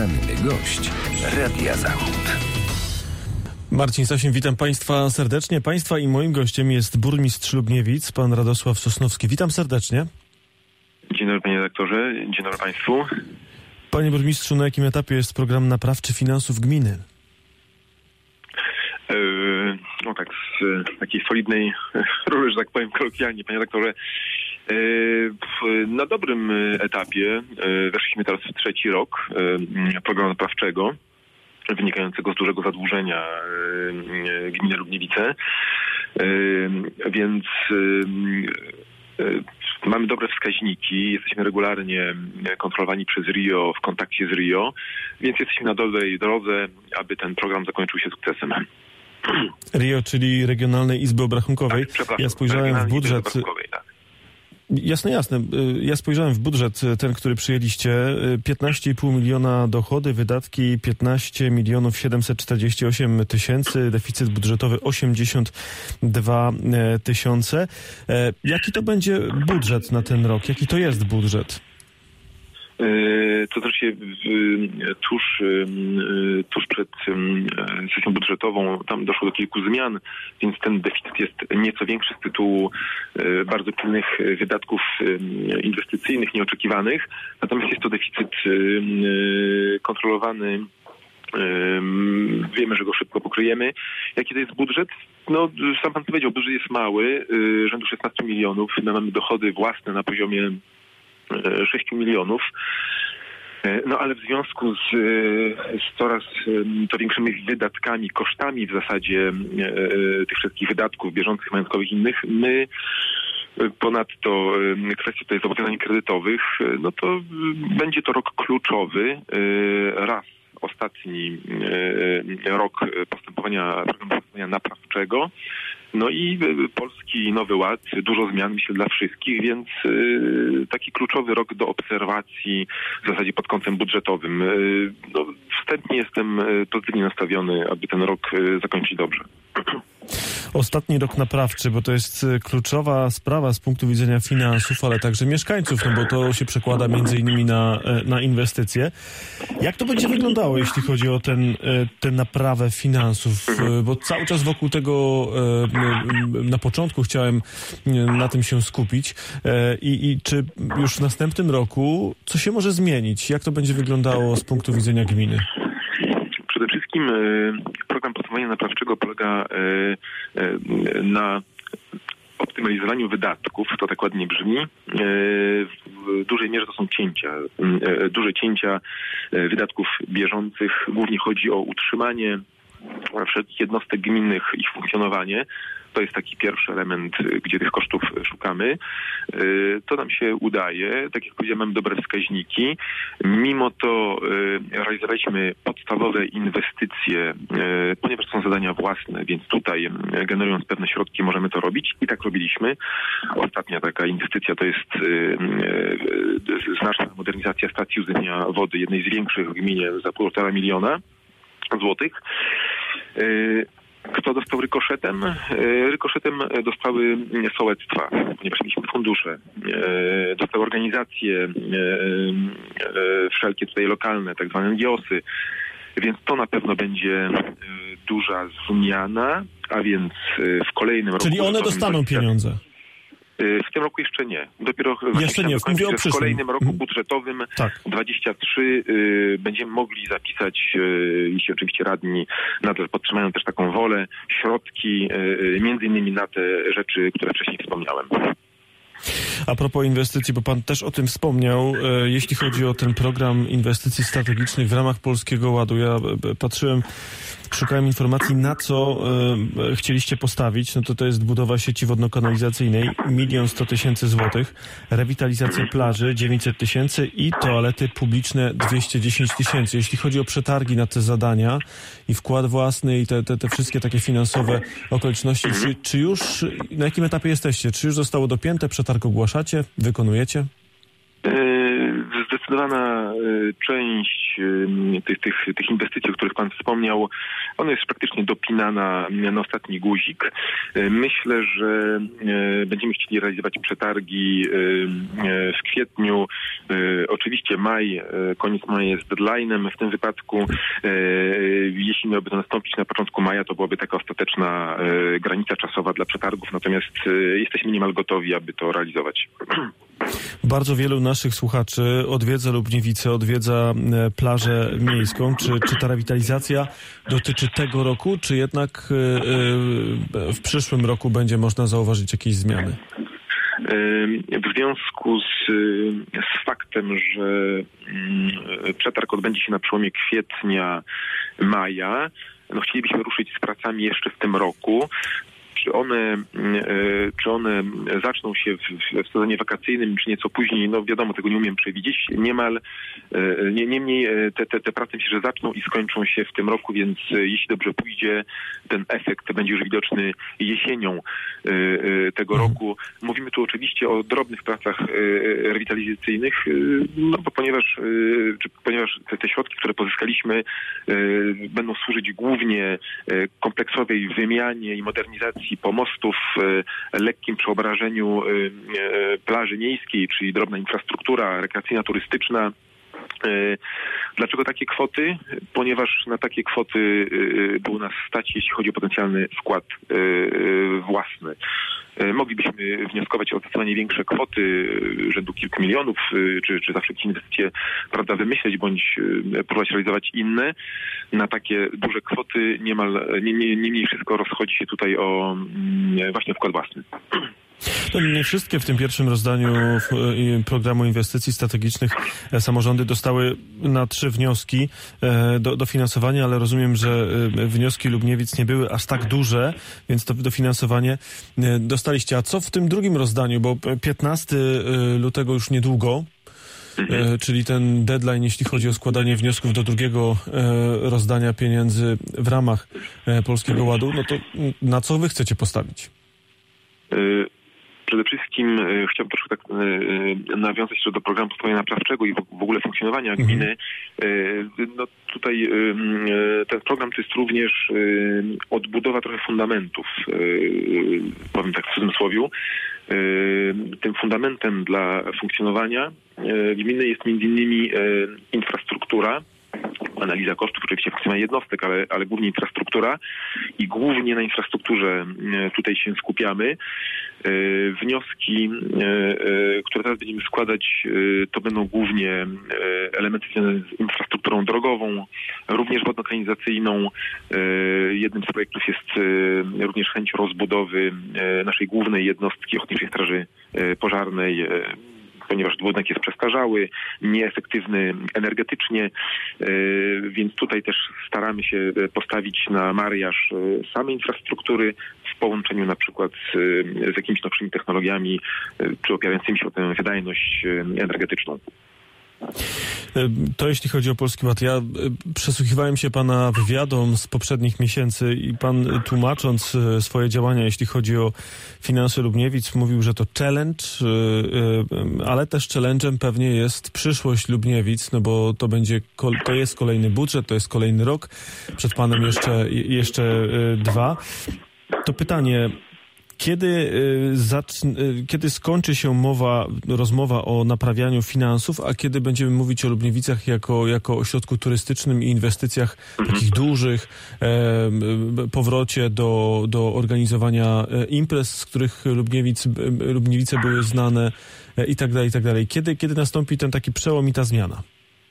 Poranny gość Radia Zachód. Marcin Sasin, witam Państwa serdecznie. Państwa i moim gościem jest burmistrz Lubniewic, pan Radosław Sosnowski. Witam serdecznie. Dzień dobry panie redaktorze, dzień dobry państwu. Panie burmistrzu, na jakim etapie jest program naprawczy finansów gminy? No tak, z takiej solidnej rury, że tak powiem kolokwialnie, panie redaktorze, na dobrym etapie. Weszliśmy teraz w trzeci rok programu naprawczego wynikającego z dużego zadłużenia gminy Lubniewice, więc mamy dobre wskaźniki, jesteśmy regularnie kontrolowani przez RIO, w kontakcie z RIO, więc jesteśmy na dobrej drodze, aby ten program zakończył się sukcesem. RIO, czyli Regionalnej Izby Obrachunkowej. Tak, ja spojrzałem w budżet. Tak. Jasne. Ja spojrzałem w budżet, ten, który przyjęliście. 15,5 miliona dochody, wydatki 15 milionów 748 tysięcy, deficyt budżetowy 82 tysiące. Jaki to będzie budżet na ten rok? Jaki to jest budżet? To znaczy tuż przed sesją budżetową tam doszło do kilku zmian, więc ten deficyt jest nieco większy z tytułu bardzo pilnych wydatków inwestycyjnych, nieoczekiwanych. Natomiast jest to deficyt kontrolowany. Wiemy, że go szybko pokryjemy. Jaki to jest budżet? No, sam pan powiedział, budżet jest mały, rzędu 16 milionów. My mamy dochody własne na poziomie 6 milionów. No ale w związku z coraz to większymi wydatkami, kosztami w zasadzie tych wszystkich wydatków bieżących, majątkowych i innych, my ponadto kwestia tutaj zobowiązań kredytowych, no to będzie to rok kluczowy. Raz ostatni rok postępowania naprawczego. No i Polski Nowy Ład, dużo zmian myślę dla wszystkich, więc taki kluczowy rok do obserwacji w zasadzie pod kątem budżetowym. No, wstępnie jestem pozytywnie nastawiony, aby ten rok zakończyć dobrze. Ostatni rok naprawczy, bo to jest kluczowa sprawa z punktu widzenia finansów, ale także mieszkańców, no bo to się przekłada między innymi na inwestycje. Jak to będzie wyglądało, jeśli chodzi o tę naprawę finansów? Bo cały czas wokół tego na początku chciałem na tym się skupić. I czy już w następnym roku co się może zmienić? Jak to będzie wyglądało z punktu widzenia gminy? Przede wszystkim program postępowania naprawczego polega na optymalizowaniu wydatków, to tak ładnie brzmi. W dużej mierze to są duże cięcia wydatków bieżących. Głównie chodzi o utrzymanie wszelkich jednostek gminnych, ich funkcjonowanie. To jest taki pierwszy element, gdzie tych kosztów szukamy. To nam się udaje. Tak jak powiedziałem, mamy dobre wskaźniki. Mimo to realizowaliśmy podstawowe inwestycje, ponieważ to są zadania własne, więc tutaj generując pewne środki możemy to robić i tak robiliśmy. Ostatnia taka inwestycja to jest znaczna modernizacja stacji uzyskania wody, jednej z większych w gminie za 1,5 miliona złotych. Kto dostał rykoszetem? Rykoszetem dostały sołectwa, ponieważ mieliśmy fundusze. Dostały organizacje wszelkie tutaj lokalne, tak zwane NGO-sy. Więc to na pewno będzie duża zmiana, a więc w kolejnym roku... Czyli one dostaną pieniądze? W tym roku jeszcze nie. Dopiero jeszcze nie. Mówię o przyszłym. W kolejnym roku budżetowym tak. 23 będziemy mogli zapisać, jeśli oczywiście radni nadal podtrzymają też taką wolę, środki między innymi na te rzeczy, które wcześniej wspomniałem. A propos inwestycji, bo pan też o tym wspomniał, jeśli chodzi o ten program inwestycji strategicznych w ramach Polskiego Ładu, ja patrzyłem, szukałem informacji, na co chcieliście postawić. No to jest budowa sieci wodno-kanalizacyjnej 1 100 000 złotych, rewitalizacja plaży 900 000 i toalety publiczne 210 000. Jeśli chodzi o przetargi na te zadania i wkład własny i te wszystkie takie finansowe okoliczności, czy już, na jakim etapie jesteście? Czy już zostało dopięte? Przetarg ogłaszacie? Wykonujecie? Zdecydowana część tych inwestycji, o których pan wspomniał, ona jest praktycznie dopinana na ostatni guzik. Myślę, że będziemy chcieli realizować przetargi w kwietniu. Oczywiście koniec maja jest deadline'em w tym wypadku. Jeśli miałoby to nastąpić na początku maja, to byłaby taka ostateczna granica czasowa dla przetargów, natomiast jesteśmy niemal gotowi, aby to realizować. Bardzo wielu naszych słuchaczy odwiedza Lubniewice, odwiedza plażę miejską. Czy ta rewitalizacja dotyczy tego roku, czy jednak w przyszłym roku będzie można zauważyć jakieś zmiany? W związku z faktem, że przetarg odbędzie się na przełomie kwietnia-maja, chcielibyśmy ruszyć z pracami jeszcze w tym roku. Czy one zaczną się w sezonie wakacyjnym, czy nieco później, wiadomo, tego nie umiem przewidzieć. Niemniej te prace myślę, że zaczną i skończą się w tym roku, więc jeśli dobrze pójdzie, ten efekt będzie już widoczny jesienią tego roku. Mówimy tu oczywiście o drobnych pracach rewitalizacyjnych, ponieważ te środki, które pozyskaliśmy, będą służyć głównie kompleksowej wymianie i modernizacji pomostów, lekkim przeobrażeniu plaży miejskiej, czyli drobna infrastruktura rekreacyjna, turystyczna. Dlaczego takie kwoty? Ponieważ na takie kwoty było nas stać, jeśli chodzi o potencjalny wkład własny. Moglibyśmy wnioskować o zdecydowanie większe kwoty, rzędu kilku milionów, czy zawsze jakieś inwestycje, prawda, wymyśleć, bądź próbować realizować inne. Na takie duże kwoty niemniej wszystko rozchodzi się tutaj o właśnie wkład własny. To nie wszystkie w tym pierwszym rozdaniu programu inwestycji strategicznych samorządy dostały na 3 wnioski dofinansowania, ale rozumiem, że wnioski Lubniewic nie były aż tak duże, więc to dofinansowanie dostaliście. A co w tym drugim rozdaniu, bo 15 lutego już niedługo, czyli ten deadline, jeśli chodzi o składanie wniosków do drugiego rozdania pieniędzy w ramach Polskiego Ładu, to na co wy chcecie postawić? Przede wszystkim chciałbym troszkę tak nawiązać jeszcze do programu postępowania naprawczego i w ogóle funkcjonowania gminy. Tutaj ten program to jest również odbudowa trochę fundamentów, powiem tak w cudzysłowie. Tym fundamentem dla funkcjonowania gminy jest m.in. infrastruktura, analiza kosztów, oczywiście funkcjonowania jednostek, ale głównie infrastruktura i głównie na infrastrukturze tutaj się skupiamy. Wnioski, które teraz będziemy składać, to będą głównie elementy związane z infrastrukturą drogową, również wodno-kanalizacyjną. Jednym z projektów jest również chęć rozbudowy naszej głównej jednostki Ochotniczej Straży Pożarnej, ponieważ budynek jest przestarzały, nieefektywny energetycznie, więc tutaj też staramy się postawić na mariaż samej infrastruktury w połączeniu na przykład z jakimiś nowszymi technologiami, czy opierającymi się o tę wydajność energetyczną. To jeśli chodzi o Polski Ład. Ja przesłuchiwałem się pana wywiadom z poprzednich miesięcy i pan, tłumacząc swoje działania, jeśli chodzi o finanse Lubniewic, mówił, że to challenge, ale też challenge'em pewnie jest przyszłość Lubniewic, bo to jest kolejny budżet, to jest kolejny rok, przed panem jeszcze 2. To pytanie: Kiedy skończy się rozmowa o naprawianiu finansów, a kiedy będziemy mówić o Lubniewicach jako ośrodku turystycznym i inwestycjach takich dużych, powrocie do organizowania imprez, z których Lubniewice były znane i tak dalej. Kiedy nastąpi ten taki przełom i ta zmiana?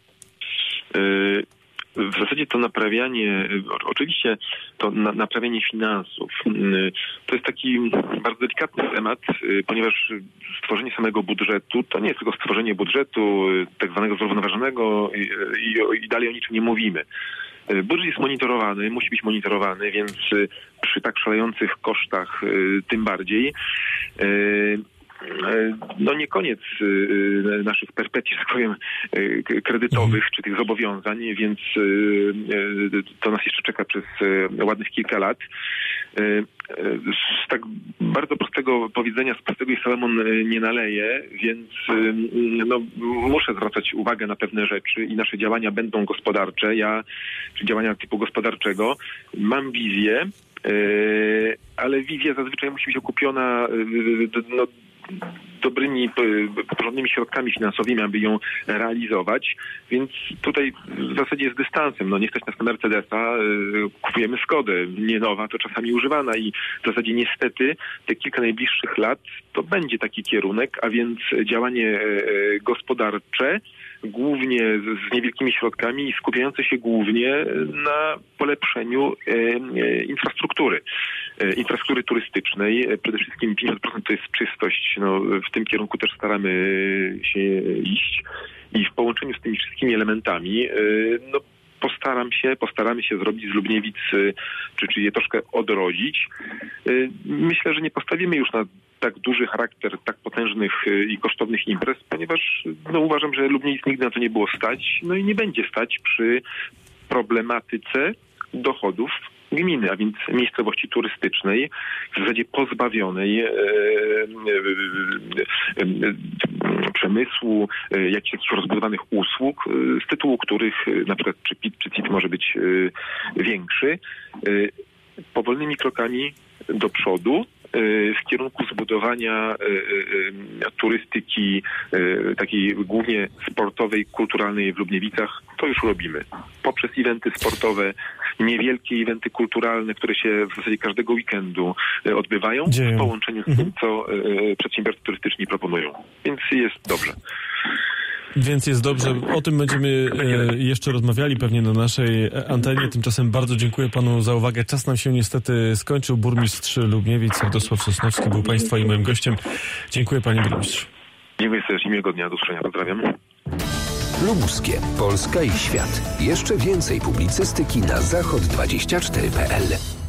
W zasadzie to naprawianie, oczywiście to naprawianie finansów, to jest taki bardzo delikatny temat, ponieważ stworzenie samego budżetu to nie jest tylko stworzenie budżetu tak zwanego zrównoważonego i dalej o niczym nie mówimy. Budżet jest monitorowany, musi być monitorowany, więc przy tak szalejących kosztach tym bardziej. no nie koniec naszych perpetii, że tak powiem, kredytowych czy tych zobowiązań, więc to nas jeszcze czeka przez ładnych kilka lat. Z tak bardzo prostego powiedzenia, z prostego i Salomon nie naleje, więc no, muszę zwracać uwagę na pewne rzeczy i nasze działania będą gospodarcze. Czy działania typu gospodarczego, mam wizję, ale wizja zazwyczaj musi być okupiona no, dobrymi, porządnymi środkami finansowymi, aby ją realizować, więc tutaj w zasadzie z dystansem, no nie stać nas na Mercedesa, kupujemy Skodę, nie nowa, to czasami używana i w zasadzie niestety te kilka najbliższych lat to będzie taki kierunek, a więc działanie gospodarcze, głównie z niewielkimi środkami i skupiające się głównie na polepszeniu infrastruktury turystycznej. Przede wszystkim 50% to jest czystość. No, w tym kierunku też staramy się iść i w połączeniu z tymi wszystkimi elementami no, postaramy się zrobić z Lubniewic, czy je troszkę odrodzić. Myślę, że nie postawimy już na tak duży charakter, tak potężnych i kosztownych imprez, ponieważ no, uważam, że Lubniewic nigdy na to nie było stać, no i nie będzie stać przy problematyce dochodów gminy, a więc miejscowości turystycznej, w zasadzie pozbawionej przemysłu, jakichś rozbudowanych usług, z tytułu których na przykład czy PIT, czy CIT może być większy. Powolnymi krokami do przodu w kierunku zbudowania turystyki takiej głównie sportowej, kulturalnej w Lubniewicach, to już robimy. Poprzez eventy sportowe, niewielkie eventy kulturalne, które się w zasadzie każdego weekendu odbywają w połączeniu z tym, co przedsiębiorcy turystyczni proponują. Więc jest dobrze. Więc jest dobrze. O tym będziemy jeszcze rozmawiali pewnie na naszej antenie. Tymczasem bardzo dziękuję panu za uwagę. Czas nam się niestety skończył. Burmistrz Lubniewic Radosław Sosnowski był państwa i moim gościem. Dziękuję panie burmistrzu. Dziękuję serdecznie. Miłego dnia. Do usłyszenia. Pozdrawiam. Lubuskie, Polska i świat. Jeszcze więcej publicystyki na zachod24.pl.